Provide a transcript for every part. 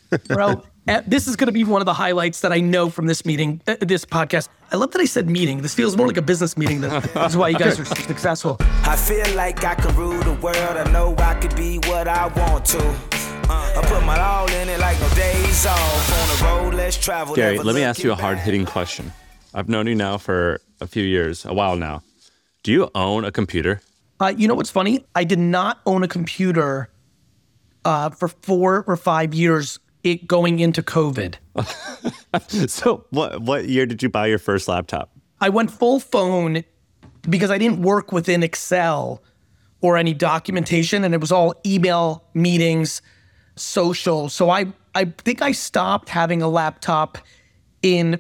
Bro, this is going to be one of the highlights that I know from this meeting, this podcast. I love that I said meeting. This feels more like a business meeting. That's why you guys are so successful. I feel like I can rule the world. I know I could be what I want to. I put my all in it like no days off. On the road, let's travel. Gary, let me ask you a hard-hitting question. I've known you now for a few years, a while now. Do you own a computer? You know what's funny? I did not own a computer for 4 or 5 years going into COVID. So what year did you buy your first laptop? I went full phone because I didn't work within Excel or any documentation, and it was all email, meetings, social. So I think I stopped having a laptop in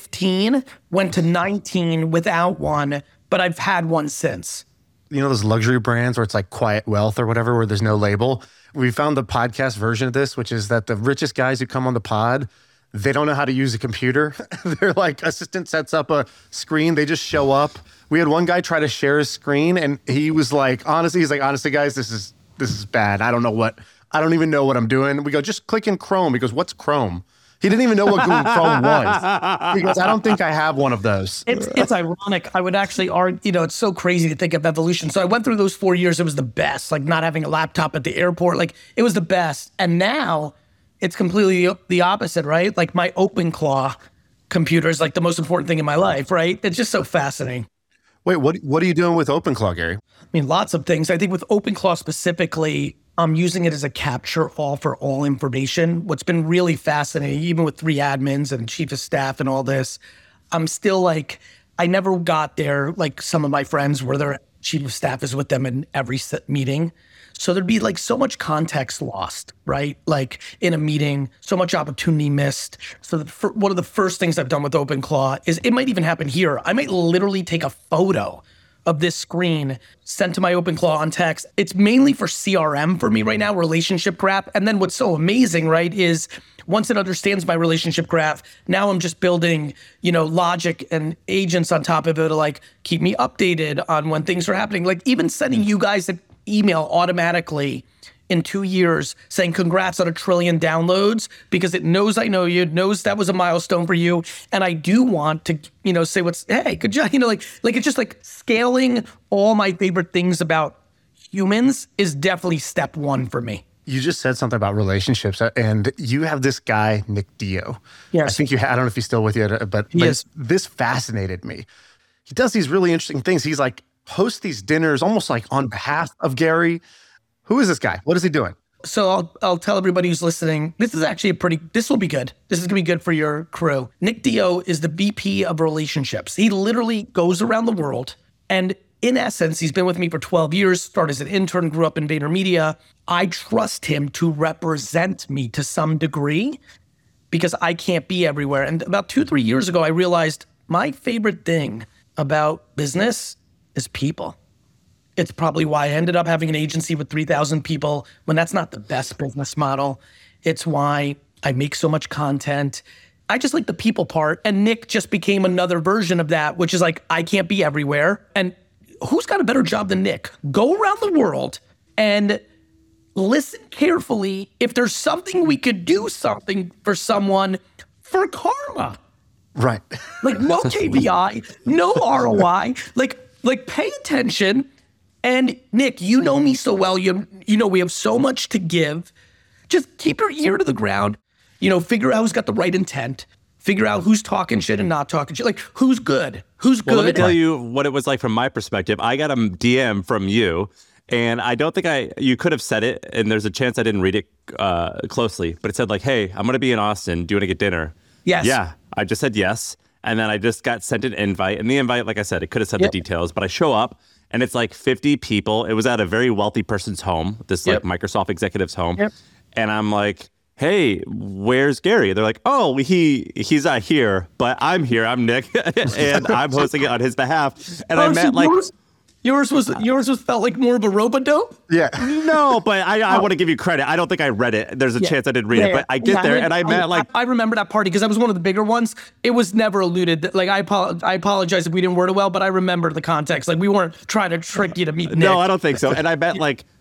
15, went to 19 without one, but I've had one since. You know those luxury brands where it's like Quiet Wealth or whatever, where there's no label? We found the podcast version of this, which is that the richest guys who come on the pod, they don't know how to use a computer. They're like, assistant sets up a screen, they just show up. We had one guy try to share his screen, and he was like, honestly guys, this is bad. I don't even know what I'm doing. We go, just click in Chrome. He goes, what's Chrome? He didn't even know what Google Chrome was. He goes, I don't think I have one of those. It's ironic. I would actually argue, it's so crazy to think of evolution. So I went through those 4 years. It was the best, like not having a laptop at the airport. Like it was the best. And now it's completely the opposite, right? Like my OpenClaw computer is like the most important thing in my life, right? It's just so fascinating. Wait, what are you doing with OpenClaw, Gary? I mean, lots of things. I think with OpenClaw specifically, I'm using it as a capture all for all information. What's been really fascinating, even with 3 admins and chief of staff and all this, I'm still like, I never got there like some of my friends where their chief of staff is with them in every meeting. So there'd be like so much context lost, right? Like in a meeting, so much opportunity missed. So one of the first things I've done with OpenClaw is, it might even happen here. I might literally take a photo of this screen sent to my OpenClaw on text. It's mainly for CRM for me right now, relationship graph. And then what's so amazing, right, is once it understands my relationship graph, now I'm just building, logic and agents on top of it to like keep me updated on when things are happening. Like even sending you guys an email automatically in 2 years saying congrats on 1 trillion downloads because it knows I know you, it knows that was a milestone for you. And I do want to, say hey, good job. Like it's just like scaling all my favorite things about humans is definitely step one for me. You just said something about relationships, and you have this guy, Nick Dio. Yes. I think I don't know if he's still with you, but this fascinated me. He does these really interesting things. He's like, hosts these dinners almost like on behalf of Gary. Who is this guy? What is he doing? So I'll tell everybody who's listening, this is actually this will be good. This is gonna be good for your crew. Nick Dio is the VP of relationships. He literally goes around the world, and in essence, he's been with me for 12 years, started as an intern, grew up in VaynerMedia. I trust him to represent me to some degree because I can't be everywhere. And about 2-3 years ago, I realized my favorite thing about business is people. It's probably why I ended up having an agency with 3,000 people when that's not the best business model. It's why I make so much content. I just like the people part. And Nick just became another version of that, which is like, I can't be everywhere. And who's got a better job than Nick? Go around the world and listen carefully. If there's something we could do something for someone for karma. Right. Like no KPI, no ROI, like pay attention. And Nick, you know me so well. You know we have so much to give. Just keep your ear to the ground. Figure out who's got the right intent. Figure out who's talking shit and not talking shit. Like who's good? Who's good? Well, let me tell you what it was like from my perspective. I got a DM from you, and I don't think you could have said it, and there's a chance I didn't read it closely, but it said like, hey, I'm going to be in Austin. Do you want to get dinner? Yes. Yeah. I just said yes. And then I just got sent an invite. And the invite, like I said, it could have said the details, but I show up and it's like 50 people. It was at a very wealthy person's home, this like Microsoft executive's home. Yep. And I'm like, hey, where's Gary? They're like, oh, he's not here, but I'm here. I'm Nick, and I'm hosting it on his behalf. And I met like... Yours was felt like more of a rope-a-dope? Yeah. No, but I want to give you credit. I don't think I read it. There's a chance I didn't read it, but I get there and I met like... I remember that party because that was one of the bigger ones. It was never alluded. Like, I apologize if we didn't word it well, but I remember the context. Like, we weren't trying to trick you to meet Nick. No, I don't think so. And I met like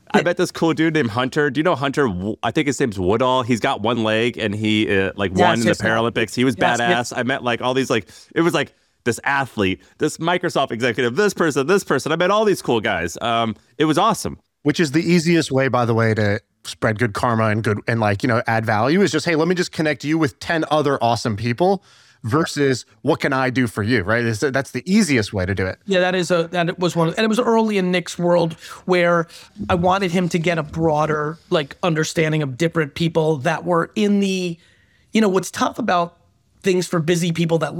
I met this cool dude named Hunter. Do you know Hunter? I think his name's Woodall. He's got one leg and he won in the Paralympics. He was badass. Yes. I met like all these it was like this athlete, this Microsoft executive, this person. I met all these cool guys. It was awesome. Which is the easiest way, by the way, to spread good karma and add value is just, hey, let me just connect you with 10 other awesome people versus what can I do for you, right? That's the easiest way to do it. Yeah, that was one, and it was early in Nick's world where I wanted him to get a broader understanding of different people that were in the, what's tough about things for busy people that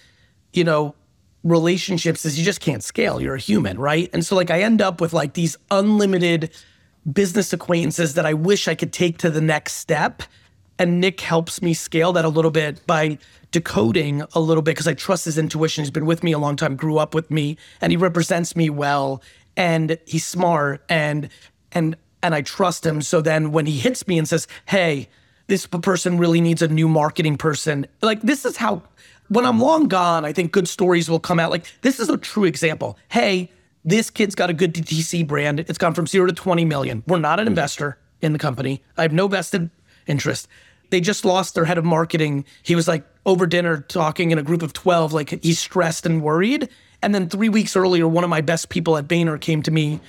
relationships is you just can't scale. You're a human, right? And so I end up with these unlimited business acquaintances that I wish I could take to the next step. And Nick helps me scale that a little bit by decoding a little bit because I trust his intuition. He's been with me a long time, grew up with me, and he represents me well. And he's smart and I trust him. So then when he hits me and says, hey, this person really needs a new marketing person. This is how, when I'm long gone, I think good stories will come out. This is a true example. Hey, this kid's got a good DTC brand. It's gone from 0 to 20 million. We're not an investor in the company. I have no vested interest. They just lost their head of marketing. He was over dinner talking in a group of 12, he's stressed and worried. And then 3 weeks earlier, one of my best people at Vayner came to me,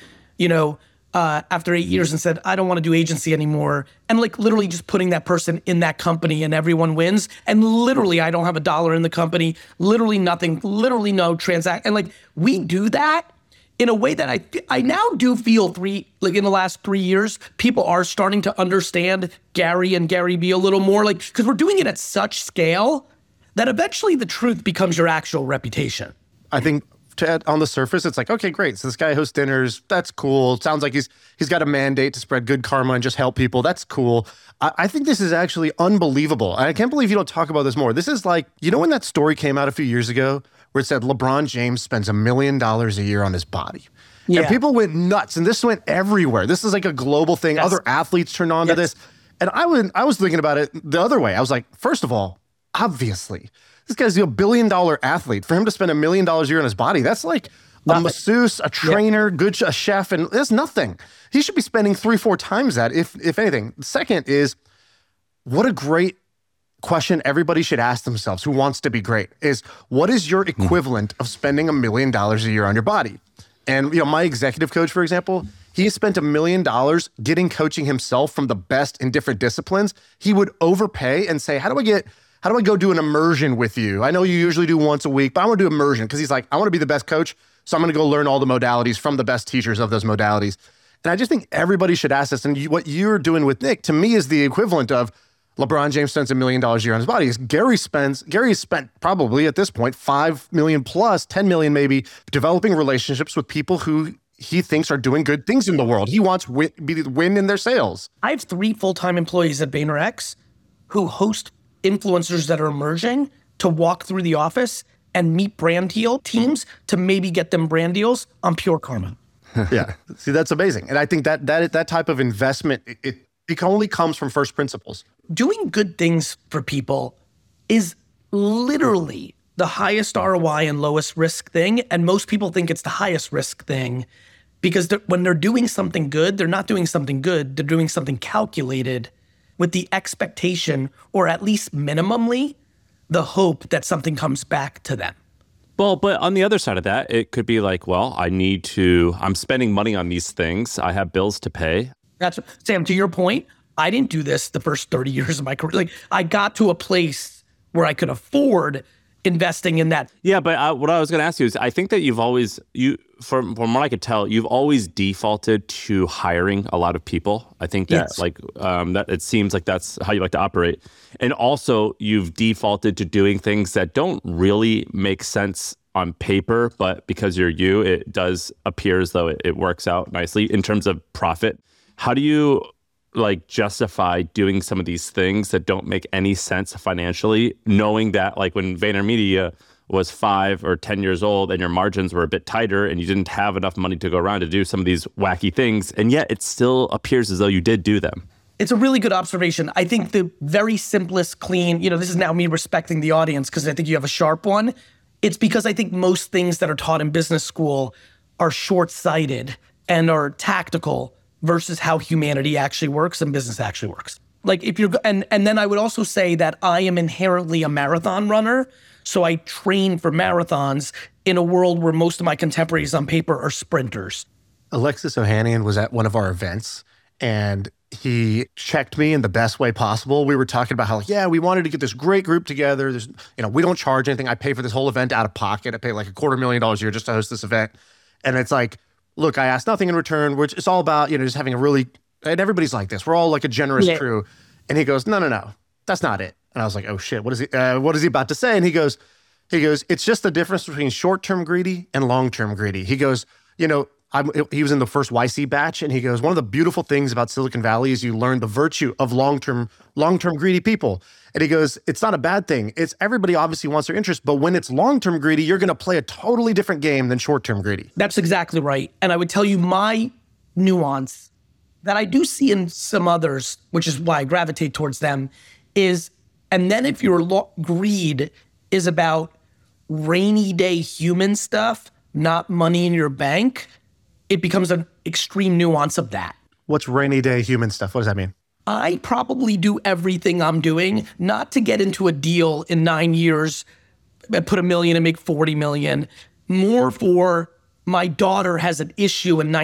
after 8 years and said, I don't want to do agency anymore. And literally just putting that person in that company and everyone wins. And literally, I don't have $1 in the company, literally nothing, literally no transaction. And we do that in a way that I now do feel in the last 3 years, people are starting to understand Gary and Gary Vee a little more, because we're doing it at such scale that eventually the truth becomes your actual reputation. I think on the surface, it's okay, great. So this guy hosts dinners. That's cool. It sounds like he's got a mandate to spread good karma and just help people. That's cool. I think this is actually unbelievable. I can't believe you don't talk about this more. This is when that story came out a few years ago where it said LeBron James spends $1 million a year on his body. Yeah. And people went nuts, and this went everywhere. This is a global thing. Yes. Other athletes turned on to this. And I was thinking about it the other way. I was first of all, obviously, this guy's a $1 billion athlete. For him to spend $1 million a year on his body, that's a masseuse, a trainer, a chef, and that's nothing. He should be spending 3-4 times that, if anything. The second is, what a great question everybody should ask themselves who wants to be great is, what is your equivalent of spending $1 million a year on your body? And my executive coach, for example, he spent $1 million getting coaching himself from the best in different disciplines. He would overpay and say, how do I go do an immersion with you? I know you usually do once a week, but I want to do immersion because he's I want to be the best coach. So I'm going to go learn all the modalities from the best teachers of those modalities. And I just think everybody should ask this. And what you're doing with Nick, to me, is the equivalent of LeBron James spends $1 million a year on his body. Gary spent probably at this point $5 million plus, $10 million maybe, developing relationships with people who he thinks are doing good things in the world. He wants win in their sales. I have 3 full-time employees at VaynerX who host influencers that are emerging to walk through the office and meet brand deal teams to maybe get them brand deals on pure karma. Yeah, see, that's amazing. And I think that type of investment, it only comes from first principles. Doing good things for people is literally the highest ROI and lowest risk thing. And most people think it's the highest risk thing because when they're doing something good, they're not doing something good. They're doing something calculated with the expectation, or at least minimally, the hope that something comes back to them. Well, but on the other side of that, it could be I'm spending money on these things. I have bills to pay. Sam, to your point, I didn't do this the first 30 years of my career. I got to a place where I could afford investing in that. Yeah, but what I was going to ask you is, I think that from what I could tell, you've always defaulted to hiring a lot of people. I think that that it seems like that's how you like to operate. And also you've defaulted to doing things that don't really make sense on paper, but because you're you, it does appear as though it works out nicely in terms of profit. How do you justify doing some of these things that don't make any sense financially, knowing that when VaynerMedia was 5 or 10 years old and your margins were a bit tighter and you didn't have enough money to go around to do some of these wacky things, and yet it still appears as though you did do them? It's a really good observation. I think the very simplest, clean, this is now me respecting the audience because I think you have a sharp one. It's because I think most things that are taught in business school are short-sighted and are tactical versus how humanity actually works and business actually works. Like if you're, and then I would also say that I am inherently a marathon runner. So I train for marathons in a world where most of my contemporaries on paper are sprinters. Alexis Ohanian was at one of our events and he checked me in the best way possible. We were talking about how, yeah, we wanted to get this great group together. There's, we don't charge anything. I pay for this whole event out of pocket. I pay like $250,000 a year just to host this event. And it's like, look, I asked nothing in return, which it's all about, just having a really, and everybody's like this. We're all like a generous crew. And he goes, no, that's not it. And I was like, oh shit, what is he about to say? And he goes, it's just the difference between short-term greedy and long-term greedy. He goes, he was in the first YC batch, and he goes, one of the beautiful things about Silicon Valley is you learn the virtue of long-term greedy people. And he goes, it's not a bad thing. It's everybody obviously wants their interest, but when it's long-term greedy, you're going to play a totally different game than short-term greedy. That's exactly right. And I would tell you my nuance that I do see in some others, which is why I gravitate towards them, is, and then if your greed is about rainy day human stuff, not money in your bank, it becomes an extreme nuance of that. What's rainy day human stuff? What does that mean? I probably do everything I'm doing, not to get into a deal in 9 years, put $1 million and make 40 million, more for my daughter has an issue in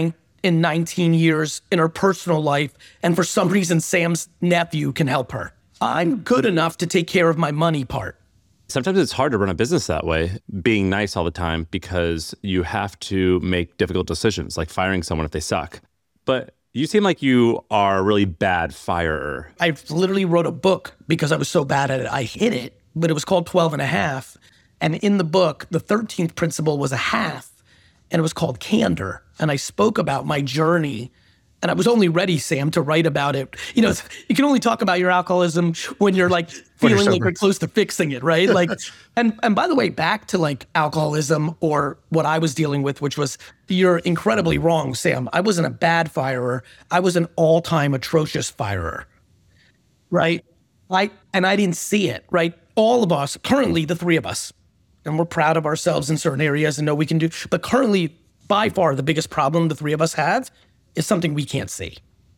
19 years in her personal life, and for some reason, Sam's nephew can help her. I'm good enough to take care of my money part. Sometimes it's hard to run a business that way, being nice all the time, because you have to make difficult decisions, like firing someone if they suck. But you seem like you are a really bad firer. I literally wrote a book because I was so bad at it. I hid it, but it was called 12 and a half. And in the book, the 13th principle was a half, and it was called candor. And I spoke about my journey. And I was only ready, Sam, to write about it. You can only talk about your alcoholism when you're like feeling like you're close to fixing it, right? Like, and by the way, back to like alcoholism or what I was dealing with, which was, you're incredibly wrong, Sam. I wasn't a bad firer. I was an all-time atrocious firer, right? I didn't see it, right? All of us, currently the three of us, and we're proud of ourselves in certain areas and know we can do, but currently, by far, the biggest problem the three of us have is something we can't see.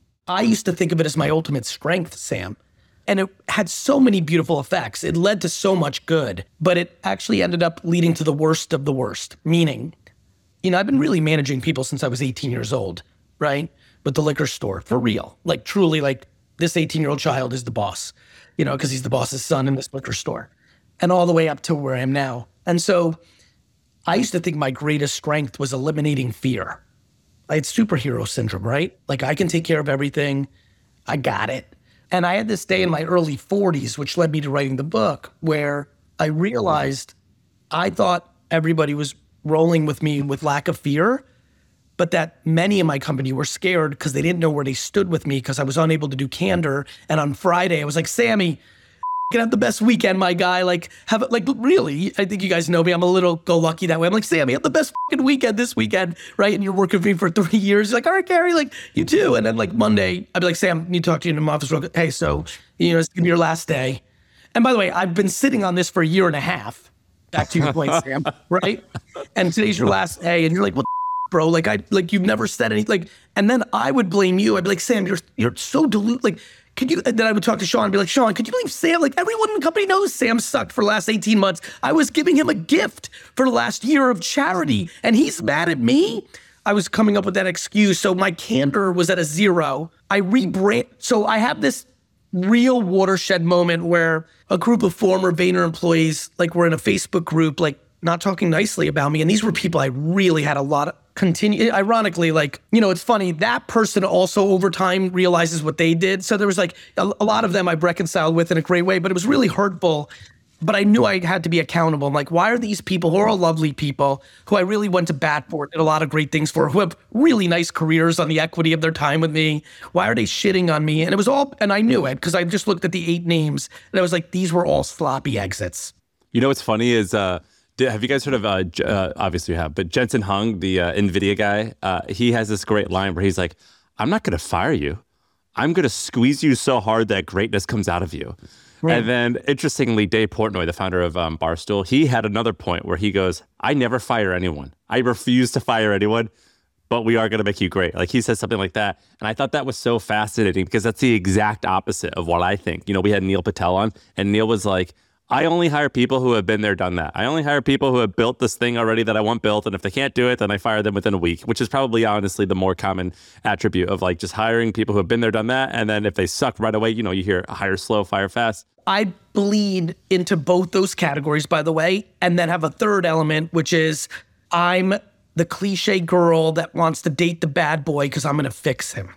I used to think of it as my ultimate strength, Sam. And it had so many beautiful effects. It led to so much good, but it actually ended up leading to the worst of the worst. Meaning, I've been really managing people since I was 18 years old, right? With the liquor store, for real. Like truly, like this 18-year-old child is the boss, because he's the boss's son in this liquor store. And all the way up to where I am now. And so I used to think my greatest strength was eliminating fear. I had superhero syndrome, right? Like I can take care of everything. I got it. And I had this day in my early 40s, which led me to writing the book, where I realized I thought everybody was rolling with me with lack of fear, but that many in my company were scared because they didn't know where they stood with me because I was unable to do candor. And on Friday, I was like, Sammy, can have the best weekend, my guy. Really, I think you guys know me. I'm a little go-lucky that way. I'm like, Sammy, have the best fucking weekend this weekend, right? And you're working for me for 3 years. You're like, all right, Gary, you too. And then Monday, I'd be like, Sam, I need to talk to you in my office real quick. Hey, so, it's gonna be your last day. And by the way, I've been sitting on this for 1.5 years. Back to your point, Sam, right? And today's your last day. And you're like, what the bro? You've never said anything. And then I would blame you. I'd be like, Sam, you're so deluded. And then I would talk to Sean and be like, Sean, could you believe Sam? Everyone in the company knows Sam sucked for the last 18 months. I was giving him a gift for the last year of charity, and he's mad at me. I was coming up with that excuse. So my candor was at a 0. I rebrand. So I have this real watershed moment where a group of former Vayner employees, were in a Facebook group, not talking nicely about me. And these were people I really had a lot of ironically, it's funny, that person also over time realizes what they did. So there was a lot of them I've reconciled with in a great way, but it was really hurtful. But I knew I had to be accountable. I'm like, why are these people who are all lovely people, who I really went to bat for, did a lot of great things for, who have really nice careers on the equity of their time with me, why are they shitting on me? And it was all, and I knew it because I just looked at the 8 names and I was like, these were all sloppy exits. What's funny is, have you guys heard of, obviously you have, but Jensen Huang, the NVIDIA guy, he has this great line where he's like, I'm not going to fire you. I'm going to squeeze you so hard that greatness comes out of you. Right. And then, interestingly, Dave Portnoy, the founder of Barstool, he had another point where he goes, I never fire anyone. I refuse to fire anyone but we are going to make you great. Like he said something like that. And I thought that was so fascinating because that's the exact opposite of what I think. You know, we had Neil Patel on and Neil was like, I only hire people who have been there, done that. I only hire people who have built this thing already that I want built. And if they can't do it, then I fire them within a week, which is probably honestly the more common attribute of like just hiring people who have been there, done that. And then if they suck right away, you know, you hear hire slow, fire fast. I bleed into both those categories, by the way, and then have a third element, which is I'm the cliche girl that wants to date the bad boy because I'm going to fix him,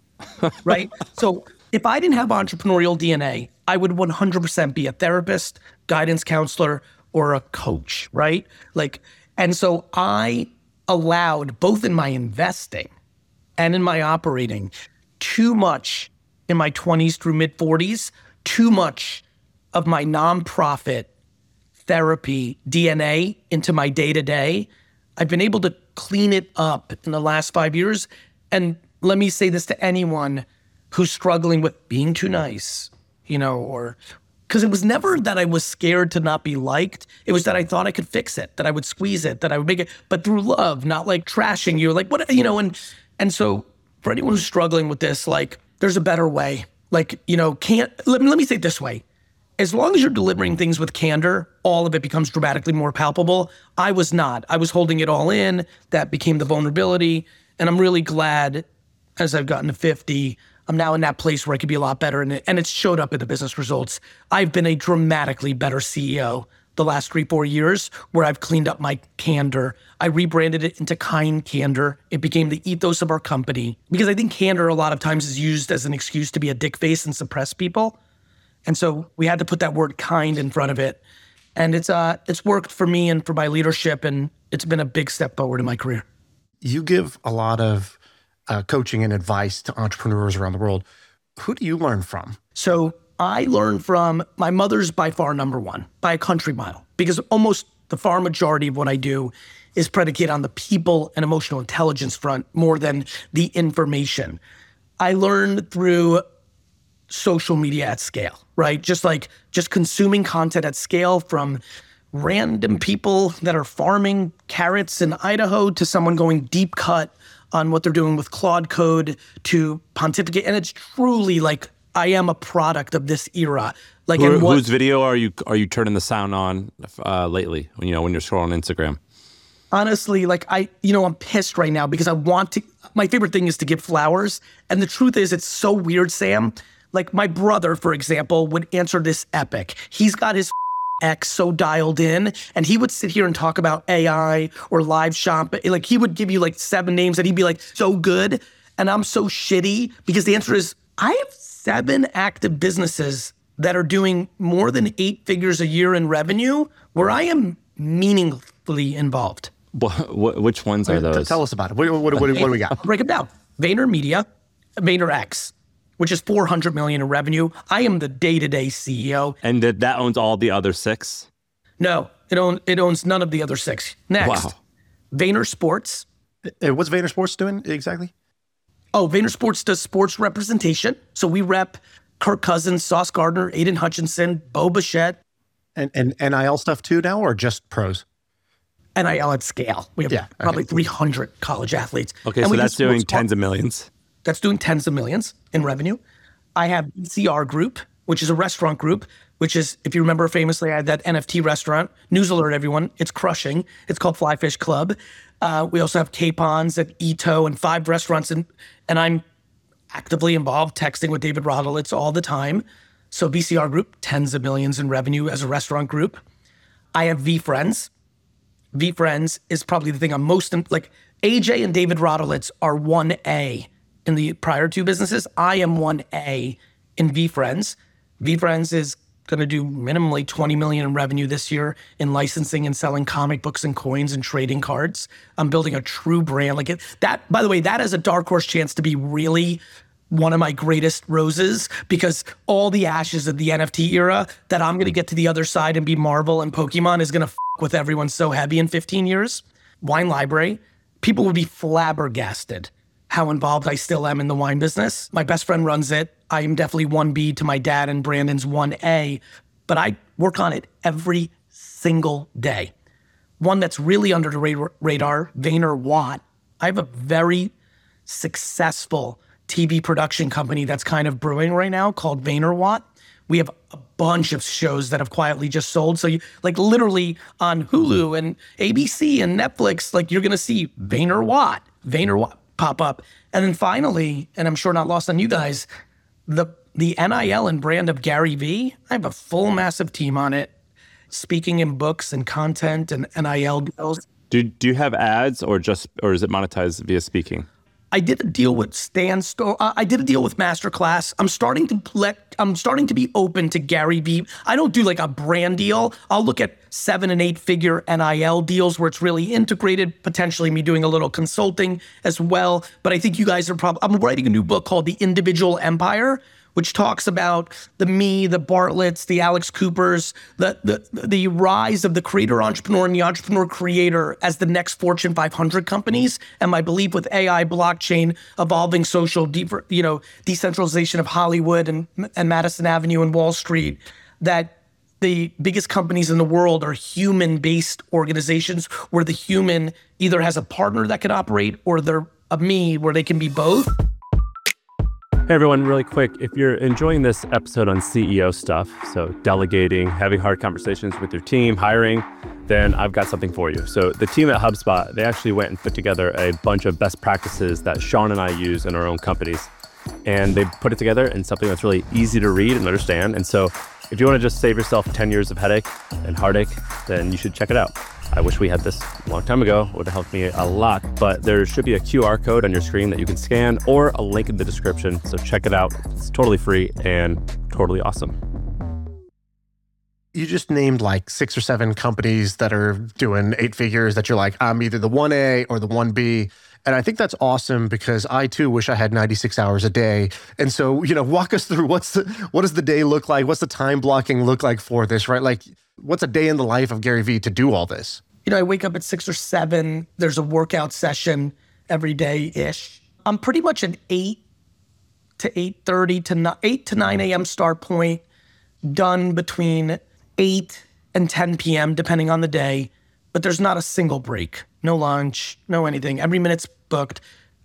right? So if I didn't have entrepreneurial DNA, I would 100% be a therapist, guidance counselor, or a coach, right? Like, and so I allowed both in my investing and in my operating too much in my 20s through mid 40s, too much of my nonprofit therapy DNA into my day-to-day. I've been able to clean it up in the last 5 years. And let me say this to anyone who's struggling with being too nice, you know, or because it was never that I was scared to not be liked. It was that I thought I could fix it, that I would squeeze it, that I would make it, but through love, not like trashing you, like what, you know, and so for anyone who's struggling with this, like there's a better way. Like, you know, let me say it this way. As long as you're delivering things with candor, all of it becomes dramatically more palpable. I was not. I was holding it all in. That became the vulnerability. And I'm really glad as I've gotten to 50, I'm now in that place where I could be a lot better. And it's showed up in the business results. I've been a dramatically better CEO the last 3-4 years where I've cleaned up my candor. I rebranded it into Kind Candor. It became the ethos of our company because I think candor a lot of times is used as an excuse to be a dick face and suppress people. And so we had to put that word kind in front of it. And it's worked for me and for my leadership. And it's been a big step forward in my career. You give a lot of coaching and advice to entrepreneurs around the world. Who do you learn from? So I learned from my mother's by far number one, by a country mile, because almost the far majority of what I do is predicated on the people and emotional intelligence front more than the information. I learned through social media at scale, right? Just consuming content at scale from random people that are farming carrots in Idaho to someone going deep cut on what they're doing with Claude Code to pontificate. And it's truly like, I am a product of this era. Like, whose video are you turning the sound on lately? When you're scrolling Instagram? Honestly, like I'm pissed right now because my favorite thing is to give flowers. And the truth is, it's so weird, Sam. Like my brother, for example, would answer this epic. He's got his X so dialed in, and he would sit here and talk about AI or live shop. Like he would give you like 7 names and he'd be like, so good. And I'm so shitty because the answer is, I have 7 active businesses that are doing more than 8 figures a year in revenue where I am meaningfully involved. Which ones are those? Tell us about it. What do we got? I'll break it down. VaynerMedia, VaynerX, which is $400 million in revenue. I am the day-to-day CEO. And that owns all the other 6? No, it owns none of the other 6. Next, wow. Vayner Sports. What's Vayner Sports doing exactly? Oh, Vayner Sports does sports representation. So we rep Kirk Cousins, Sauce Gardner, Aiden Hutchinson, Bo Bichette. And NIL stuff too now, or just pros? NIL at scale. We have probably 300 college athletes. Okay, and so that's doing tens of millions. That's doing tens of millions in revenue. I have BCR Group, which is a restaurant group, which is, if you remember famously, I had that NFT restaurant. News alert, everyone. It's crushing. It's called Fly Fish Club. We also have Capons at Ito and 5 restaurants. And I'm actively involved, texting with David Rodolitz all the time. So BCR Group, tens of millions in revenue as a restaurant group. I have VeeFriends. VeeFriends is probably the thing I'm most, like AJ and David Rodolitz are 1A in the prior 2 businesses. I am 1A in VeeFriends. VeeFriends is going to do minimally 20 million in revenue this year in licensing and selling comic books and coins and trading cards. I'm building a true brand like it. That, by the way, that has a dark horse chance to be really one of my greatest roses, because all the ashes of the NFT era that I'm going to get to the other side and be Marvel and Pokemon is going to with everyone so heavy in 15 years. Wine Library. People would be flabbergasted how involved I still am in the wine business. My best friend runs it. I am definitely 1B to my dad, and Brandon's 1A, but I work on it every single day. One that's really under the radar, VaynerWatt. I have a very successful TV production company that's kind of brewing right now called VaynerWatt. We have a bunch of shows that have quietly just sold. So you, like literally on Hulu and ABC and Netflix, like you're going to see VaynerWatt pop up. And then finally, and I'm sure not lost on you guys, the NIL and brand of Gary Vee. I have a full massive team on it, speaking in books and content and NIL deals. Do you have ads or is it monetized via speaking? I did a deal with I did a deal with Masterclass. I'm starting to be open to Gary Vee. I don't do like a brand deal. I'll look at 7 and 8 figure NIL deals where it's really integrated, potentially me doing a little consulting as well. But I think you guys are I'm writing a new book called The Individual Empire, which talks about the Bartletts, the Alex Coopers, the rise of the creator entrepreneur and the entrepreneur creator as the next Fortune 500 companies. And my belief with AI, blockchain, evolving social, decentralization of Hollywood and Madison Avenue and Wall Street, that the biggest companies in the world are human-based organizations where the human either has a partner that can operate or they're a me where they can be both. Hey everyone, really quick, if you're enjoying this episode on CEO stuff, so delegating, having hard conversations with your team, hiring, then I've got something for you. So the team at HubSpot, they actually went and put together a bunch of best practices that Sean and I use in our own companies. And they put it together in something that's really easy to read and understand. And so if you want to just save yourself 10 years of headache and heartache, then you should check it out. I wish we had this a long time ago. It would have helped me a lot, but there should be a QR code on your screen that you can scan or a link in the description. So check it out. It's totally free and totally awesome. You just named like 6 or 7 companies that are doing 8 figures that you're like, I'm either the 1A or the 1B. And I think that's awesome because I too wish I had 96 hours a day. And so, walk us through what does the day look like? What's the time blocking look like for this, right? Like what's a day in the life of Gary Vee to do all this? I wake up at 6 or 7. There's a workout session every day-ish. I'm pretty much an 8 to 8:30 to 8 to 9 a.m. start point, done between 8 and 10 p.m. depending on the day. But there's not a single break, no lunch, no anything. Every minute's booked.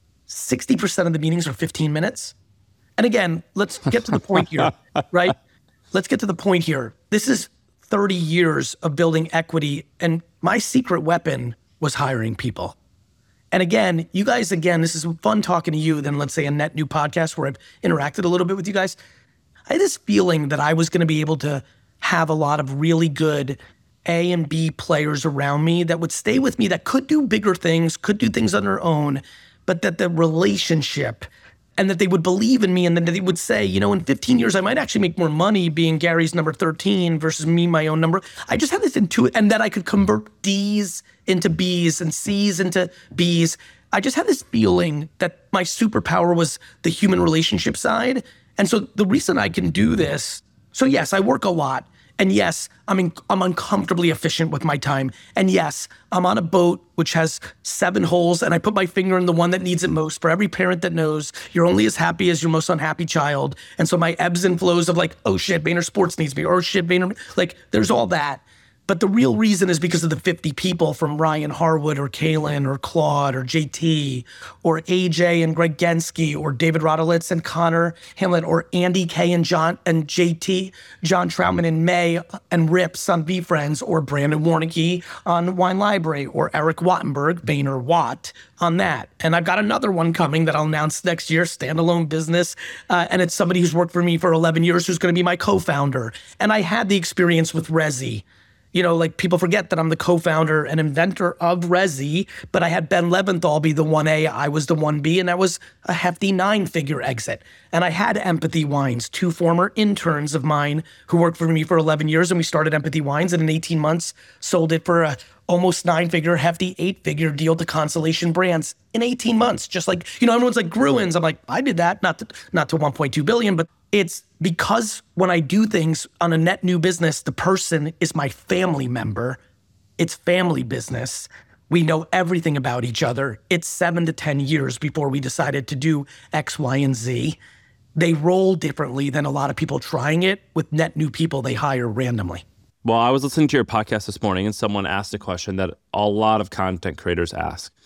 60% of the meetings are 15 minutes. And again, let's get to the point here, right? Let's get to the point here. This is 30 years of building equity, and my secret weapon was hiring people. And again, you guys, this is fun talking to you than let's say a net new podcast where I've interacted a little bit with you guys. I had this feeling that I was going to be able to have a lot of really good A and B players around me that would stay with me, that could do bigger things, could do things on their own, but that the relationship and that they would believe in me and then they would say, in 15 years, I might actually make more money being Gary's number 13 versus me, my own number. I just had this and that I could convert D's into B's and C's into B's. I just had this feeling that my superpower was the human relationship side. And so the reason I can do this, so yes, I work a lot. And yes, I'm uncomfortably efficient with my time. And yes, I'm on a boat which has 7 holes and I put my finger in the one that needs it most. For every parent that knows, you're only as happy as your most unhappy child. And so my ebbs and flows of like, oh shit, Vayner Sports needs me, or shit, Vayner, like there's all that. But the real reason is because of the 50 people from Ryan Harwood or Kalen or Claude or JT or AJ and Greg Gensky or David Rodolitz and Connor Hamlet or Andy K and John and JT, John Troutman and May and Rips on VeeFriends or Brandon Warnke on Wine Library or Eric Wattenberg, VaynerWatt on that. And I've got another one coming that I'll announce next year, standalone business. And it's somebody who's worked for me for 11 years who's going to be my co-founder. And I had the experience with Resy. Like people forget that I'm the co-founder and inventor of Resy, but I had Ben Leventhal be the 1A, I was the 1B, and that was a hefty 9-figure exit. And I had Empathy Wines, 2 former interns of mine who worked for me for 11 years, and we started Empathy Wines, and in 18 months, sold it for a almost 9-figure, hefty 8-figure deal to Constellation Brands in 18 months. Just like, everyone's like Gruen. I'm like, I did that, not to 1.2 billion, but it's because when I do things on a net new business, the person is my family member. It's family business. We know everything about each other. It's 7 to 10 years before we decided to do X, Y, and Z. They roll differently than a lot of people trying it with net new people they hire randomly. Well, I was listening to your podcast this morning and someone asked a question that a lot of content creators ask.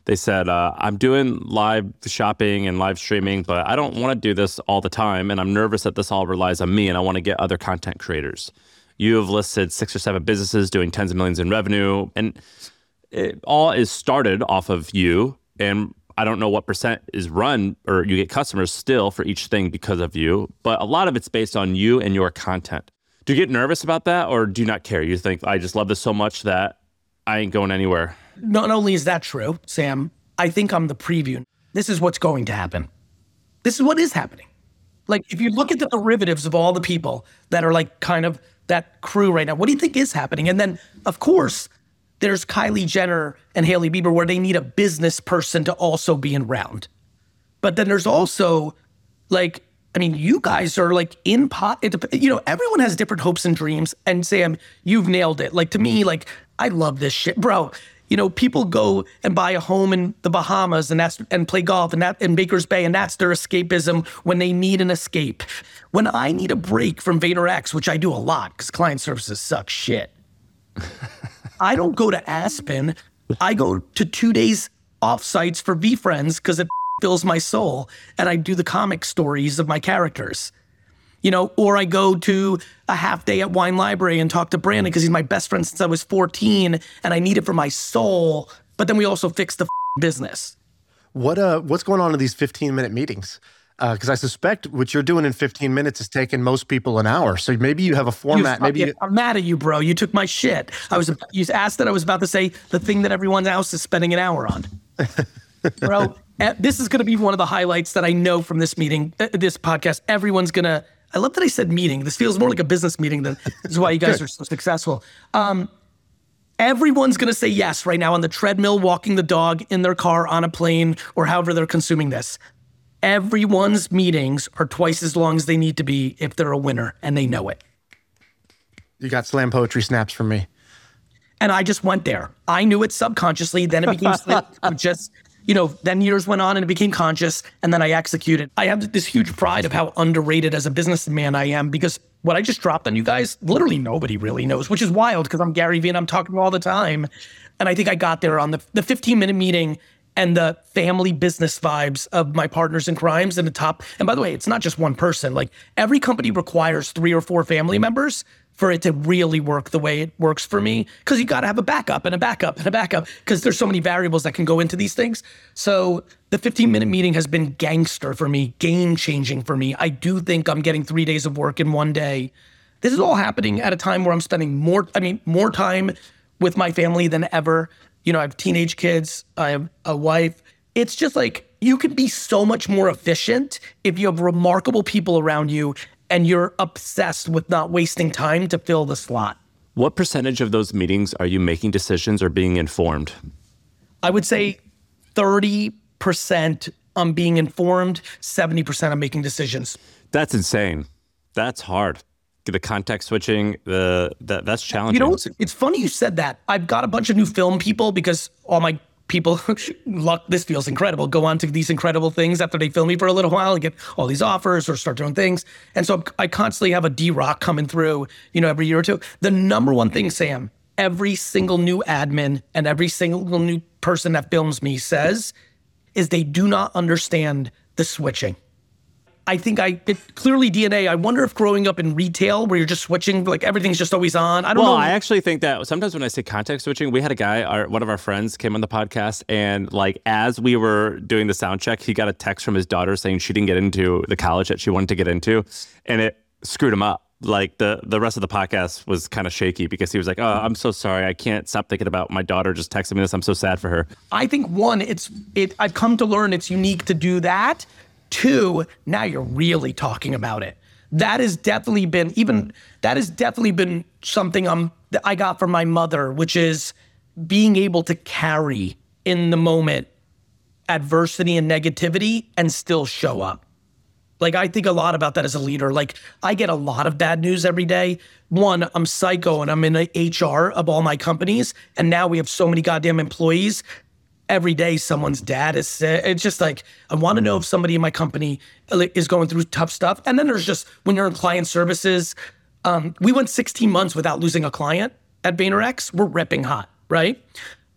They said, I'm doing live shopping and live streaming, but I don't want to do this all the time. And I'm nervous that this all relies on me and I want to get other content creators. You have listed 6 or 7 businesses doing tens of millions in revenue. And it all is started off of you. And I don't know what percent is run or you get customers still for each thing because of you. But a lot of it's based on you and your content. Do you get nervous about that or do you not care? You think, I just love this so much that I ain't going anywhere? Not only is that true, Sam, I think I'm the preview. This is what's going to happen. This is what is happening. Like, if you look at the derivatives of all the people that are like kind of that crew right now, what do you think is happening? And then, of course, there's Kylie Jenner and Hailey Bieber where they need a business person to also be around. But then there's also like, I mean, you guys are like everyone has different hopes and dreams. And Sam, you've nailed it. Like, to me, like, I love this shit, bro. People go and buy a home in the Bahamas and play golf in Baker's Bay, and that's their escapism when they need an escape. When I need a break from VaynerX, which I do a lot because client services suck shit, I don't go to Aspen. I go to 2 days off sites for VeeFriends because it fills my soul, and I do the comic stories of my characters. Or I go to a half day at Wine Library and talk to Brandon because he's my best friend since I was 14 and I need it for my soul. But then we also fix the business. What's going on in these 15-minute meetings? Because I suspect what you're doing in 15 minutes is taking most people an hour. So maybe you have a format. I'm mad at you, bro. You took my shit. You asked that I was about to say the thing that everyone else is spending an hour on. Bro, this is going to be one of the highlights that I know from this meeting, this podcast. Everyone's going to... I love that I said meeting. This feels more like a business meeting than this is why you guys are so successful. Everyone's going to say yes right now on the treadmill, walking the dog, in their car, on a plane, or however they're consuming this. Everyone's meetings are twice as long as they need to be if they're a winner, and they know it. You got slam poetry snaps from me. And I just went there. I knew it subconsciously. Then it became then years went on and it became conscious, and then I executed. I have this huge pride of how underrated as a businessman I am, because what I just dropped on you guys, literally nobody really knows, which is wild because I'm Gary Vee and I'm talking all the time. And I think I got there on the 15-minute meeting and the family business vibes of my partners in crimes in the top. And by the way, it's not just one person. Like, every company requires 3 or 4 family members for it to really work the way it works for me. Because you got to have a backup and a backup and a backup, because there's so many variables that can go into these things. So the 15-minute meeting has been gangster for me, game-changing for me. I do think I'm getting 3 days of work in one day. This is all happening at a time where I'm spending more time with my family than ever. I have teenage kids, I have a wife. It's just like, you can be so much more efficient if you have remarkable people around you and you're obsessed with not wasting time to fill the slot. What percentage of those meetings are you making decisions or being informed? I would say 30% I'm being informed, 70% I'm making decisions. That's insane. That's hard. The context switching, that's challenging. It's funny you said that. I've got a bunch of new film people because all my people, this feels incredible, go on to these incredible things after they film me for a little while and get all these offers or start doing things. And so I constantly have a D-Rock coming through, every year or two. The number one thing, Sam, every single new admin and every single new person that films me says is they do not understand the switching. I think clearly DNA. I wonder if growing up in retail where you're just switching, like everything's just always on. I don't know. I actually think that sometimes when I say context switching, we had a guy, one of our friends came on the podcast, and like as we were doing the sound check, he got a text from his daughter saying she didn't get into the college that she wanted to get into, and it screwed him up. Like the rest of the podcast was kind of shaky because he was like, "Oh, I'm so sorry. I can't stop thinking about my daughter just texting me this. I'm so sad for her." I think I've come to learn it's unique to do that. 2, now you're really talking about it. That has definitely been something that I got from my mother, which is being able to carry in the moment adversity and negativity and still show up. Like, I think a lot about that as a leader. Like, I get a lot of bad news every day. One, I'm psycho and I'm in the HR of all my companies, and now we have so many goddamn employees. Every day someone's dad is sick. It's just like, I want to know if somebody in my company is going through tough stuff. And then there's just, when you're in client services, we went 16 months without losing a client at VaynerX. We're ripping hot, right?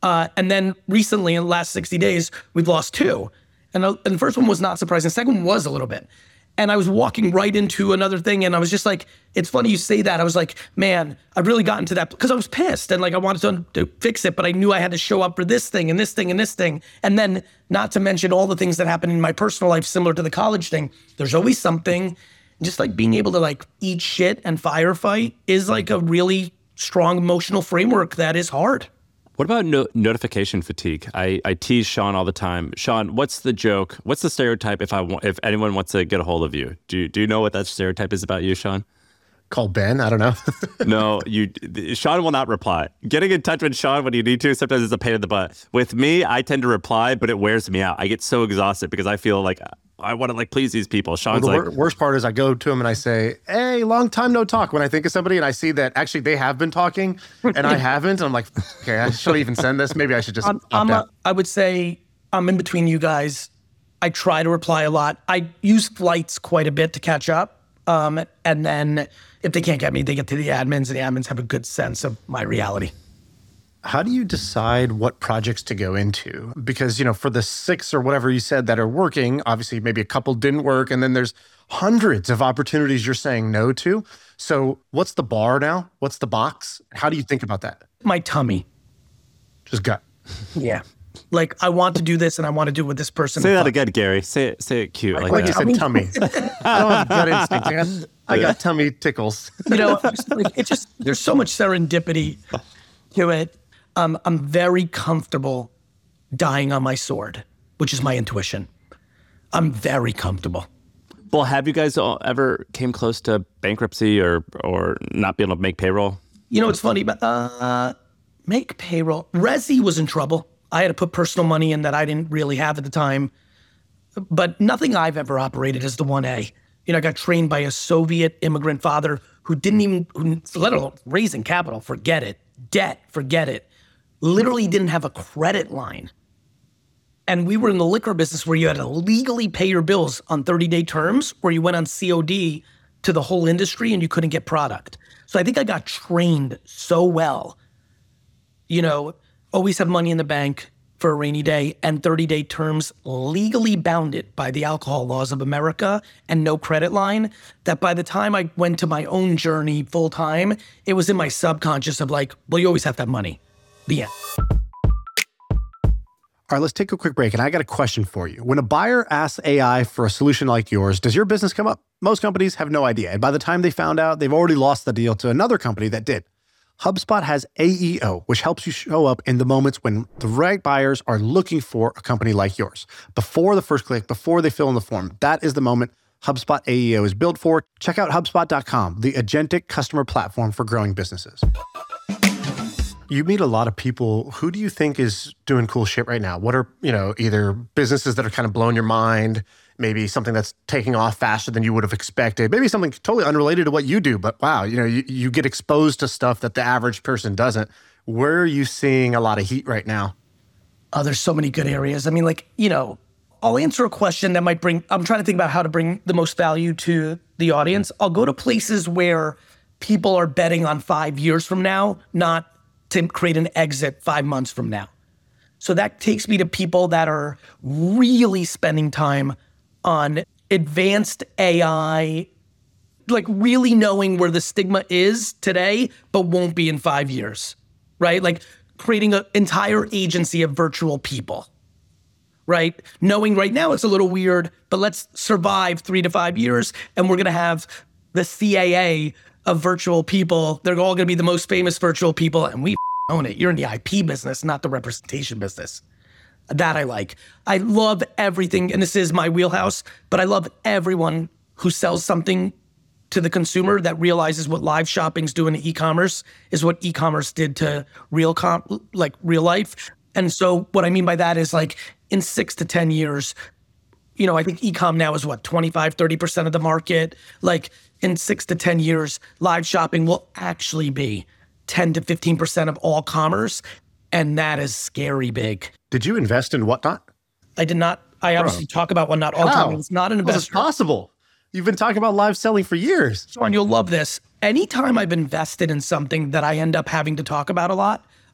And then recently, in the last 60 days, we've lost 2. And the first one was not surprising. The second one was a little bit. And I was walking right into another thing. And I was just like, it's funny you say that. I was like, man, I've really gotten to that because I was pissed. And like, I wanted to fix it, but I knew I had to show up for this thing and this thing and this thing. And then not to mention all the things that happen in my personal life, similar to the college thing. There's always something. Just like being able to like eat shit and firefight is like a really strong emotional framework that is hard. What about notification fatigue? I tease Sean all the time. Sean, what's the joke? What's the stereotype if anyone wants to get a hold of you? Do you know what that stereotype is about you, Sean? Call Ben? I don't know. No, Sean will not reply. Getting in touch with Sean when you need to sometimes is a pain in the butt. With me, I tend to reply, but it wears me out. I get so exhausted because I feel like I want to like please these people. Sean's the worst part is I go to him and I say, hey, long time no talk. When I think of somebody and I see that actually they have been talking and I haven't, I'm like, okay, I shouldn't even send this. Maybe I should just opt out. I would say I'm in between you guys. I try to reply a lot. I use flights quite a bit to catch up. And then if they can't get me, they get to the admins, and the admins have a good sense of my reality. How do you decide what projects to go into? Because, for the 6 or whatever you said that are working, obviously maybe a couple didn't work, and then there's hundreds of opportunities you're saying no to. So what's the bar now? What's the box? How do you think about that? My tummy. Just gut. Yeah. Like, I want to do this and I want to do it with this person. Say that again, Gary. Say it cute. Like you said, tummy. I don't have gut instinct. I got tummy tickles. It's just, there's so much serendipity to it. I'm very comfortable dying on my sword, which is my intuition. I'm very comfortable. Well, have you guys all ever came close to bankruptcy or not being able to make payroll? It's funny, but make payroll. Resi was in trouble. I had to put personal money in that I didn't really have at the time. But nothing I've ever operated as the 1A. I got trained by a Soviet immigrant father who let alone raising capital, forget it. Debt, forget it. Literally didn't have a credit line. And we were in the liquor business where you had to legally pay your bills on 30-day terms, where you went on COD to the whole industry and you couldn't get product. So I think I got trained so well. Always have money in the bank for a rainy day, and 30-day terms legally bounded by the alcohol laws of America, and no credit line, that by the time I went to my own journey full time, it was in my subconscious of like, well, you always have to have money. The end. All right, let's take a quick break. And I got a question for you. When a buyer asks AI for a solution like yours, does your business come up? Most companies have no idea. And by the time they found out, they've already lost the deal to another company that did. HubSpot has AEO, which helps you show up in the moments when the right buyers are looking for a company like yours. Before the first click, before they fill in the form, that is the moment HubSpot AEO is built for. Check out HubSpot.com, the agentic customer platform for growing businesses. You meet a lot of people. Who do you think is doing cool shit right now? What are, either businesses that are kind of blowing your mind, maybe something that's taking off faster than you would have expected, maybe something totally unrelated to what you do, but wow, you get exposed to stuff that the average person doesn't. Where are you seeing a lot of heat right now? Oh, there's so many good areas. I mean, I'll answer a question that might I'm trying to think about how to bring the most value to the audience. I'll go to places where people are betting on 5 years from now, not to create an exit 5 months from now. So that takes me to people that are really spending time on advanced AI, like really knowing where the stigma is today, but won't be in 5 years, right? Like creating an entire agency of virtual people, right? Knowing right now it's a little weird, but let's survive 3 to 5 years and we're gonna have the CAA of virtual people. They're all gonna be the most famous virtual people, and we own it. You're in the IP business, not the representation business. That I like. I love everything, and this is my wheelhouse, but I love everyone who sells something to the consumer that realizes what live shopping's doing to e-commerce is what e-commerce did to real life. And so what I mean by that is like in 6 to 10 years, I think e-com now is 25, 30% of the market. Like in 6 to 10 years, live shopping will actually be 10 to 15% of all commerce. And that is scary big. Did you invest in Whatnot? I did not. I obviously talk about Whatnot all the time. It's not an investor. It's possible. You've been talking about live selling for years. Sean, you'll love this. Anytime I've invested in something that I end up having to talk about a lot,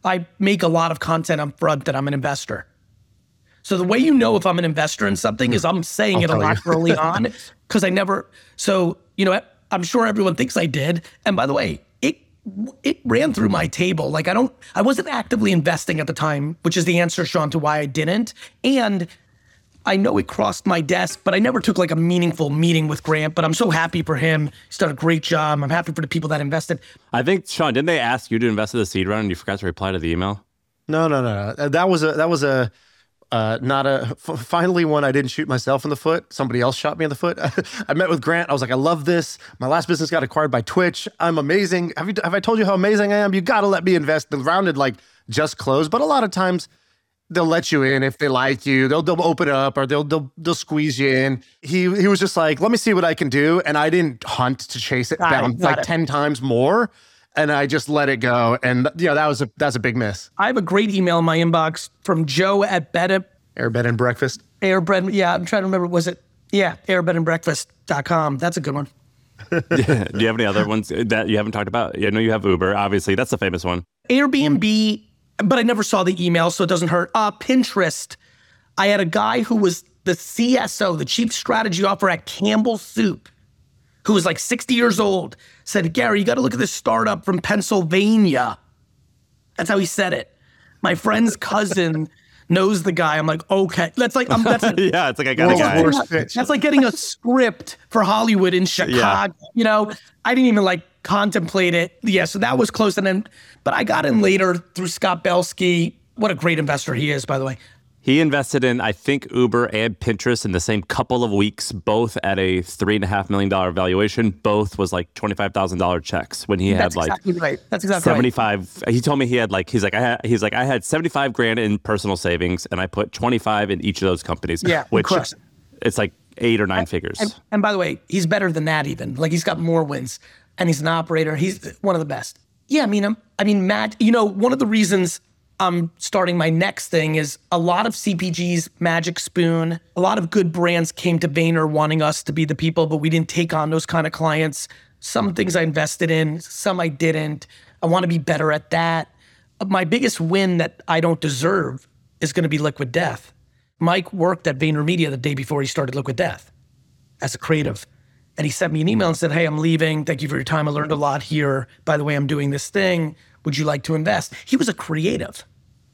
I make a lot of content up front that I'm an investor. So the way you know if I'm an investor in something is I'm saying it a lot early on because I never, so, you know, I'm sure everyone thinks I did. And by the way, it ran through my table. Like I wasn't actively investing at the time, which is the answer, Sean, to why I didn't. And I know it crossed my desk, but I never took like a meaningful meeting with Grant, but I'm so happy for him. He's done a great job. I'm happy for the people that invested. I think, Sean, didn't they ask you to invest in the seed round and you forgot to reply to the email? No. That was finally one I didn't shoot myself in the foot. Somebody else shot me in the foot. I met with Grant. I was like, I love this. My last business got acquired by Twitch. I'm amazing. Have I told you how amazing I am? You got to let me invest. The round had like just closed, but a lot of times they'll let you in if they like you. They'll open it up or they'll squeeze you in. He was just like, let me see what I can do. And I didn't hunt to chase it down like 10 times more. And I just let it go. And that's a big miss. I have a great email in my inbox from Joe at Airbed and Breakfast. Airbed, yeah, I'm trying to remember. Was it? Yeah, airbedandbreakfast.com. That's a good one. Do you have any other ones that you haven't talked about? I know you have Uber, obviously. That's the famous one. Airbnb, but I never saw the email, so it doesn't hurt. Pinterest. I had a guy who was the CSO, the chief strategy officer at Campbell Soup, who was like 60 years old, said, Gary, you got to look at this startup from Pennsylvania. That's how he said it. My friend's cousin knows the guy. I'm like, okay. That's like, yeah, it's like I got a guy. That's like getting a script for Hollywood in Chicago. Yeah. You know, I didn't even like contemplate it. Yeah, so that was close. But I got in later through Scott Belsky. What a great investor he is, by the way. He invested in, I think, Uber and Pinterest in the same couple of weeks, both at a $3.5 million valuation. Both was like $25,000 checks when he had like exactly right. That's exactly 75. Right. He told me he had like, he's like, I had 75 grand in personal savings and I put 25 in each of those companies. Yeah, which it's like 8 or 9 figures. And by the way, he's better than that even. Like he's got more wins and he's an operator. He's one of the best. Yeah, I mean, Matt, you know, one of the reasons I'm starting my next thing is a lot of CPGs, Magic Spoon, a lot of good brands came to Vayner wanting us to be the people, but we didn't take on those kind of clients. Some things I invested in, some I didn't. I want to be better at that. My biggest win that I don't deserve is going to be Liquid Death. Mike worked at VaynerMedia the day before he started Liquid Death as a creative. And he sent me an email and said, hey, I'm leaving. Thank you for your time. I learned a lot here. By the way, I'm doing this thing. Would you like to invest? He was a creative.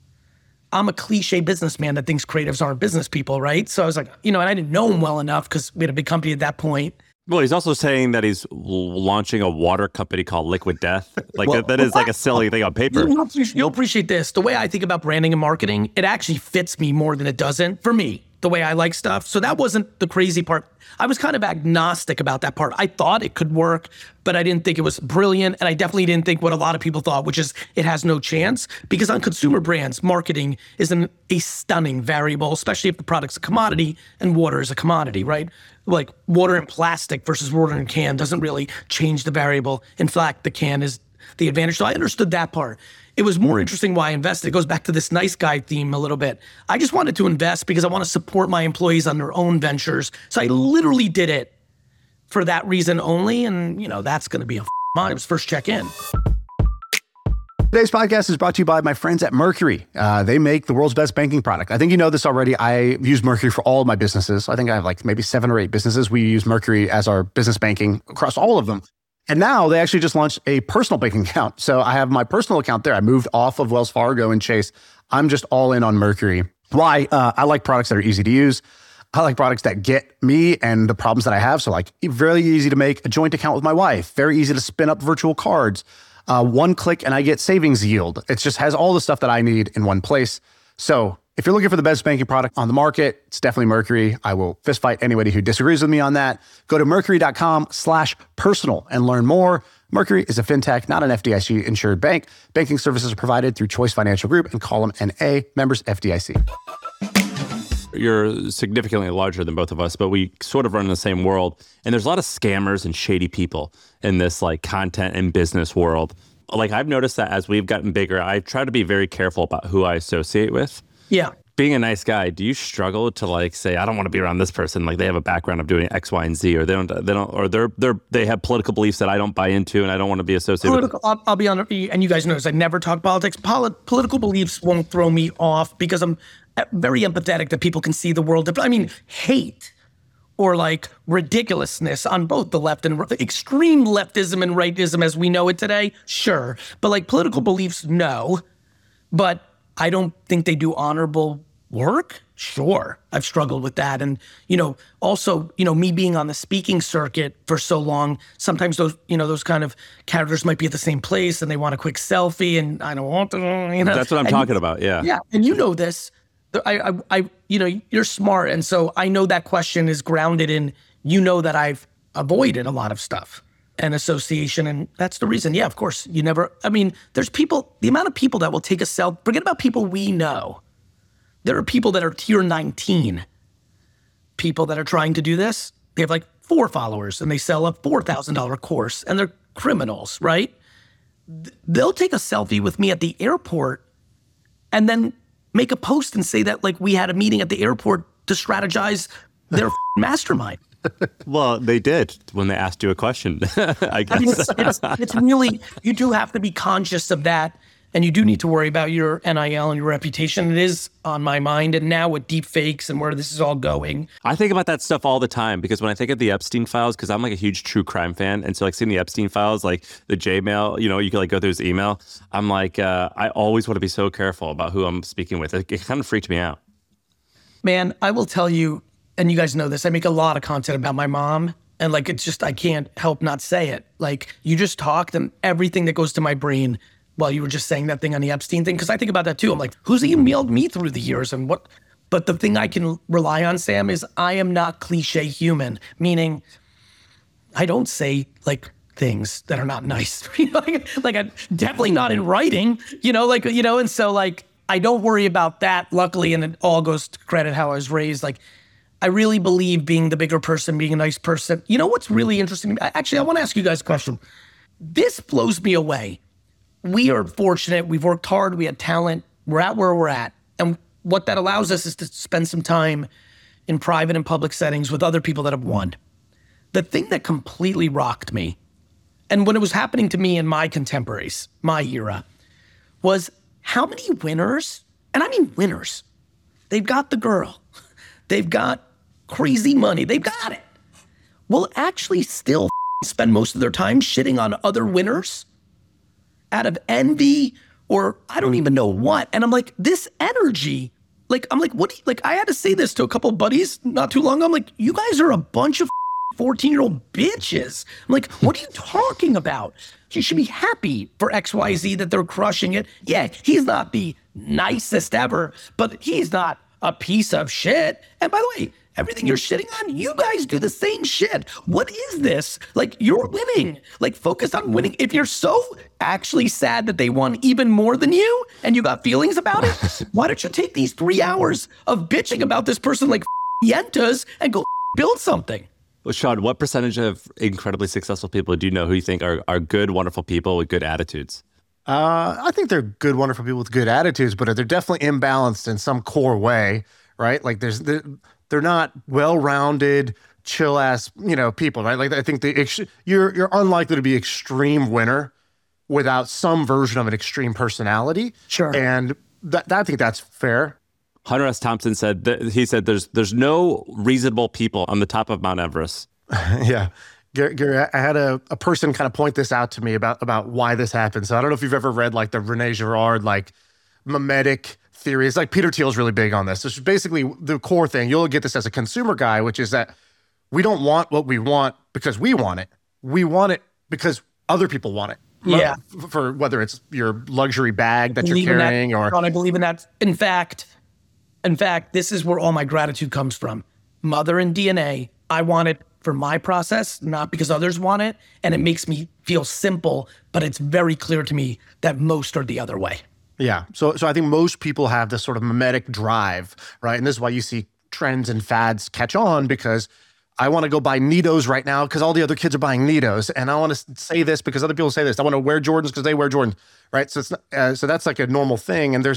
I'm a cliche businessman that thinks creatives aren't business people, right? So I was like, you know, and I didn't know him well enough because we had a big company at that point. Well, he's also saying that he's launching a water company called Liquid Death. Like that is like a silly thing on paper. You'll appreciate this. The way I think about branding and marketing, it actually fits me more than it doesn't for me, the way I like stuff. So that wasn't the crazy part. I was kind of agnostic about that part. I thought it could work, but I didn't think it was brilliant. And I definitely didn't think what a lot of people thought, which is it has no chance. Because on consumer brands, marketing is a stunning variable, especially if the product's a commodity and water is a commodity, right? Like water in plastic versus water in can doesn't really change the variable. In fact, the can is the advantage. So I understood that part. It was more interesting why I invested. It goes back to this nice guy theme a little bit. I just wanted to invest because I want to support my employees on their own ventures. So I literally did it for that reason only. And, you know, that's going to be it was first check in. Today's podcast is brought to you by my friends at Mercury. They make the world's best banking product. I think you know this already. I use Mercury for all of my businesses. I think I have like maybe 7 or 8 businesses. We use Mercury as our business banking across all of them. And now they actually just launched a personal banking account. So I have my personal account there. I moved off of Wells Fargo and Chase. I'm just all in on Mercury. Why? I like products that are easy to use. I like products that get me and the problems that I have. So like very easy to make a joint account with my wife. Very easy to spin up virtual cards. One click and I get savings yield. It just has all the stuff that I need in one place. So if you're looking for the best banking product on the market, it's definitely Mercury. I will fist fight anybody who disagrees with me on that. Go to mercury.com/personal and learn more. Mercury is a fintech, not an FDIC insured bank. Banking services are provided through Choice Financial Group and Column NA, members FDIC. You're significantly larger than both of us, but we sort of run in the same world. And there's a lot of scammers and shady people in this like content and business world. Like I've noticed that as we've gotten bigger, I try to be very careful about who I associate with. Yeah. being a nice guy, do you struggle to like say, I don't want to be around this person? Like they have a background of doing X, Y, and Z, or they have political beliefs that I don't buy into and I don't want to be associated with. I'll be honest, and you guys know this, I never talk politics. Political beliefs won't throw me off because I'm very empathetic that people can see the world. I mean, hate or like ridiculousness on both the left and extreme leftism and rightism as we know it today, sure. But like political beliefs, no. But I don't think they do honorable work. Sure, I've struggled with that. And, also, me being on the speaking circuit for so long, sometimes those kind of characters might be at the same place and they want a quick selfie and I don't want to, That's what I'm talking about, yeah. Yeah, and this. You're smart. And so I know that question is grounded in, that I've avoided a lot of stuff and association. And that's the reason. Yeah, of course, there's people, the amount of people that will take a selfie, forget about people we know. There are people that are tier 19, people that are trying to do this. They have like 4 followers and they sell a $4,000 course and they're criminals, right? They'll take a selfie with me at the airport and then make a post and say that like we had a meeting at the airport to strategize their mastermind. Well, they did when they asked you a question, I guess. It's really, you do have to be conscious of that. And you do need to worry about your NIL and your reputation. It is on my mind. And now with deep fakes and where this is all going. I think about that stuff all the time because when I think of the Epstein files, because I'm like a huge true crime fan. And so like seeing the Epstein files, like the J-mail, you can like go through his email. I'm like, I always want to be so careful about who I'm speaking with. It kind of freaked me out. Man, I will tell you, and you guys know this, I make a lot of content about my mom. And like, it's just, I can't help not say it. Like you just talked and everything that goes to my brain while you were just saying that thing on the Epstein thing, because I think about that too. I'm like, who's emailed me through the years and what? But the thing I can rely on, Sam, is I am not cliche human, meaning I don't say like things that are not nice. like I'm definitely not in writing, and so like, I don't worry about that, luckily, and it all goes to credit how I was raised. Like, I really believe being the bigger person, being a nice person. You know what's really interesting? Actually, I want to ask you guys a question. This blows me away. We are fortunate. We've worked hard. We had talent. We're at where we're at. And what that allows us is to spend some time in private and public settings with other people that have won. The thing that completely rocked me, and when it was happening to me and my contemporaries, my era, was how many winners, and I mean winners, they've got the girl, they've got crazy money, they've got it, will actually still spend most of their time shitting on other winners out of envy or I don't even know what. And I'm like, this energy, like, I'm like, what? Like, I had to say this to a couple of buddies not too long ago. I'm like, you guys are a bunch of 14-year-old bitches. I'm like, what are you talking about? You should be happy for XYZ that they're crushing it. Yeah, he's not the nicest ever, but he's not a piece of shit. And by the way, everything you're shitting on, you guys do the same shit. What is this? Like, you're winning. Like, focus on winning. If you're so actually sad that they won even more than you and you got feelings about it, why don't you take these 3 hours of bitching about this person like Yentas and go build something? Well, Sean, what percentage of incredibly successful people do you know who you think are good, wonderful people with good attitudes? I think they're good, wonderful people with good attitudes, but they're definitely imbalanced in some core way, right? Like they're not well-rounded, chill-ass, people, right? Like I think you're unlikely to be extreme winner without some version of an extreme personality. Sure. And I think that's fair. Hunter S. Thompson said there's no reasonable people on the top of Mount Everest. Yeah. Gary, I had a person kind of point this out to me about why this happened. So I don't know if you've ever read like the Rene Girard, like mimetic theory. It's like Peter Thiel's really big on this. This is basically the core thing. You'll get this as a consumer guy, which is that we don't want what we want because we want it. We want it because other people want it. Yeah. For whether it's your luxury bag that you're carrying or... I believe in that. In fact, this is where all my gratitude comes from. Mother and DNA. I want it for my process, not because others want it. And it makes me feel simple, but it's very clear to me that most are the other way. Yeah. So I think most people have this sort of mimetic drive, right? And this is why you see trends and fads catch on, because I want to go buy Nitos right now because all the other kids are buying Nitos. And I want to say this because other people say this. I want to wear Jordans because they wear Jordans, right? So it's not, so that's like a normal thing. And there's a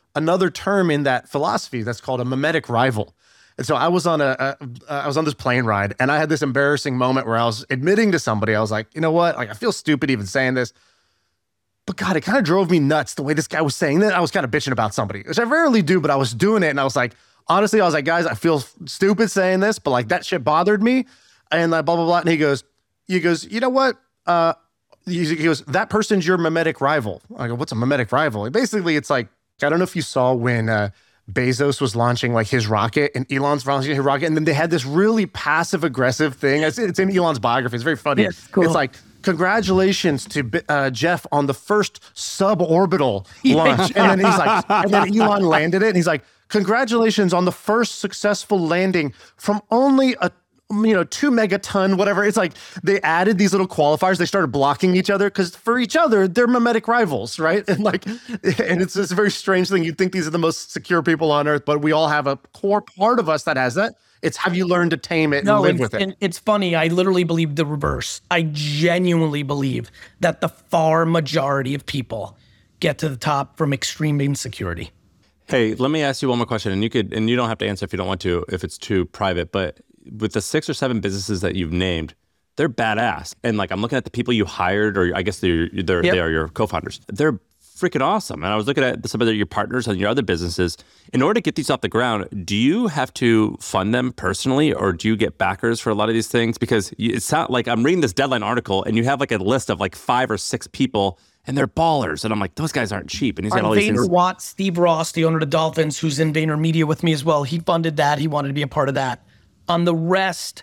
another term in that philosophy that's called a mimetic rival. And so I was on this plane ride, and I had this embarrassing moment where I was admitting to somebody, I was like, you know what? Like, I feel stupid even saying this, but God, it kind of drove me nuts the way this guy was saying that. I was kind of bitching about somebody, which I rarely do, but I was doing it, and I was like, honestly, I was like, guys, I feel stupid saying this, but like that shit bothered me, and like blah blah blah. And he goes, you know what? He goes, that person's your mimetic rival. I go, what's a mimetic rival? Basically, it's like, I don't know if you saw when Bezos was launching like his rocket and Elon's launching his rocket. And then they had this really passive aggressive thing. It's in Elon's biography. It's very funny. Yeah, cool. It's like, congratulations to Jeff on the first suborbital launch. And then he's like, and then Elon landed it. And he's like, congratulations on the first successful landing from only a 2 megaton, whatever. It's like they added these little qualifiers. They started blocking each other because for each other, they're mimetic rivals, right? And it's just a very strange thing. You'd think these are the most secure people on earth, but we all have a core part of us that has that. It's have you learned to tame it and live with it? And it's funny. I literally believe the reverse. I genuinely believe that the far majority of people get to the top from extreme insecurity. Hey, let me ask you one more question, and you don't have to answer if you don't want to, if it's too private, but with the 6 or 7 businesses that you've named, they're badass. And like, I'm looking at the people you hired, or I guess they are your co-founders. They're freaking awesome. And I was looking at some of your partners and your other businesses. In order to get these off the ground, do you have to fund them personally, or do you get backers for a lot of these things? Because it's not like I'm reading this Deadline article and you have like a list of like 5 or 6 people and they're ballers. And I'm like, those guys aren't cheap. And he's got all these things. Watt, Steve Ross, the owner of the Dolphins, who's in VaynerMedia with me as well. He funded that. He wanted to be a part of that. On the rest,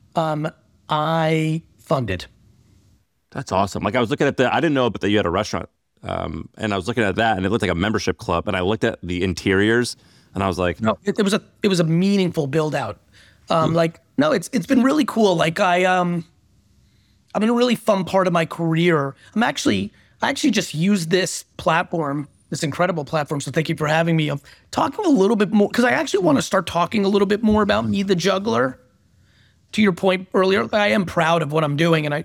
I funded. That's awesome. Like I was looking at I didn't know, but that you had a restaurant. And I was looking at that, and it looked like a membership club. And I looked at the interiors, and I was like, no, it was a meaningful build out. It's been really cool. Like I'm in a really fun part of my career. I actually just used this platform, this incredible platform. So thank you for having me. Of talking a little bit more, because I actually want to start talking a little bit more about me, the juggler. To your point earlier, I am proud of what I'm doing, and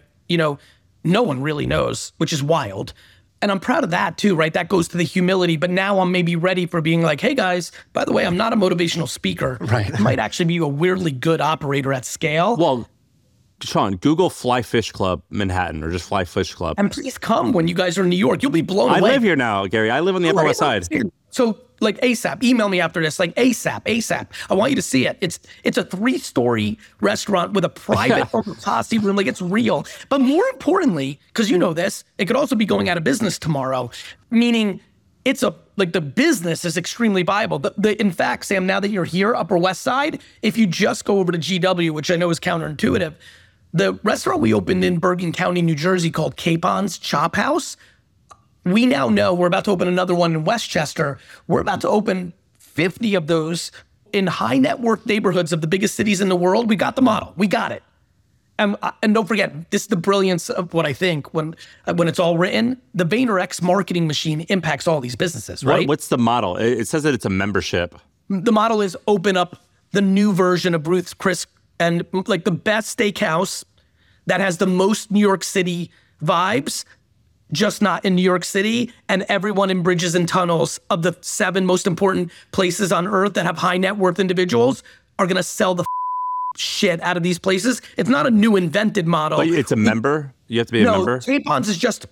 no one really knows, which is wild. And I'm proud of that too, right? That goes to the humility. But now I'm maybe ready for being like, hey guys, by the way, I'm not a motivational speaker. Right. I might actually be a weirdly good operator at scale. Well, Sean, Google Fly Fish Club Manhattan, or just Fly Fish Club. And please come when you guys are in New York. You'll be blown away. I live here now, Gary. I live on the Upper West Side. So like ASAP, email me after this, like ASAP. I want you to see it. It's a 3-story restaurant with a private omakase room. Like, it's real. But more importantly, because you know this, it could also be going out of business tomorrow, meaning the business is extremely viable. In fact, Sam, now that you're here, Upper West Side, if you just go over to GW, which I know is counterintuitive, the restaurant we opened in Bergen County, New Jersey, called Capon's Chop House, we now know we're about to open another one in Westchester. We're about to open 50 of those in high net worth neighborhoods of the biggest cities in the world. We got the model. We got it. And don't forget, this is the brilliance of what I think when it's all written. The VaynerX marketing machine impacts all these businesses, right? What's the model? It says that it's a membership. The model is open up the new version of Ruth's Chris, and like the best steakhouse that has the most New York City vibes, just not in New York City, and everyone in Bridges and Tunnels of the 7 most important places on earth that have high net worth individuals are gonna sell the shit out of these places. It's not a new invented model. But it's a member? You have to be a member? Capon's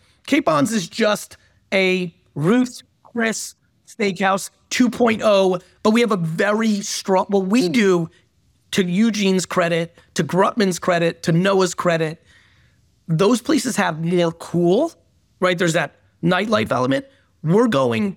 is just a Ruth's Chris Steakhouse 2.0, but we have a very strong, what we do, to Eugene's credit, to Grutman's credit, to Noah's credit, those places have more cool, right? There's that nightlife element. We're going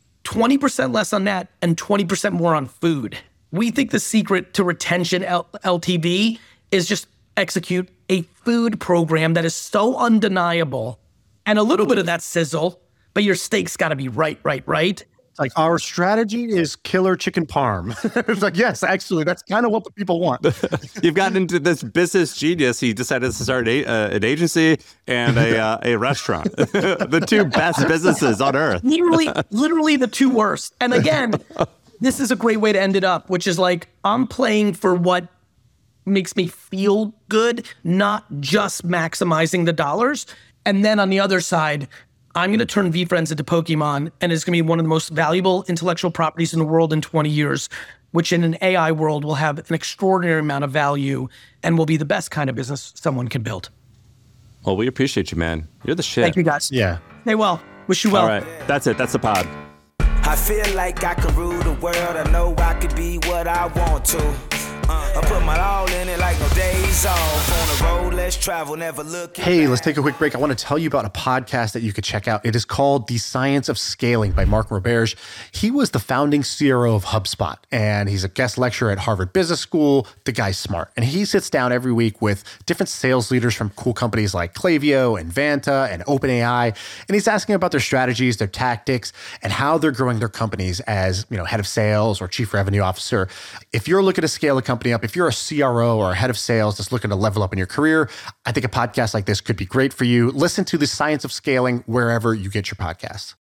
20% less on that and 20% more on food. We think the secret to retention LTV is just execute a food program that is so undeniable, and a little bit of that sizzle, but your steak's gotta be right. It's like, our strategy is killer chicken parm. It's like, yes, actually, that's kind of what the people want. You've gotten into this business genius. He decided to start an agency and a restaurant. The 2 best businesses on earth. Literally the 2 worst. And again, this is a great way to end it up, which is like, I'm playing for what makes me feel good, not just maximizing the dollars. And then on the other side, I'm going to turn VeeFriends into Pokemon, and it's going to be one of the most valuable intellectual properties in the world in 20 years, which in an AI world will have an extraordinary amount of value and will be the best kind of business someone can build. Well, we appreciate you, man. You're the shit. Thank you, guys. Yeah. Stay well. Wish you well. All right. That's it. That's the pod. I feel like I can rule the world. I know I could be what I want to. I put my all in it like no days off. On the road, let's travel, never look. Hey, let's take a quick break. I want to tell you about a podcast that you could check out. It is called The Science of Scaling by Mark Roberge. He was the founding CRO of HubSpot, and he's a guest lecturer at Harvard Business School. The guy's smart. And he sits down every week with different sales leaders from cool companies like Klaviyo and Vanta and OpenAI. And he's asking about their strategies, their tactics, and how they're growing their companies as, head of sales or chief revenue officer. If you're looking to scale a company up, if you're a CRO or a head of sales that's looking to level up in your career, I think a podcast like this could be great for you. Listen to The Science of Scaling wherever you get your podcasts.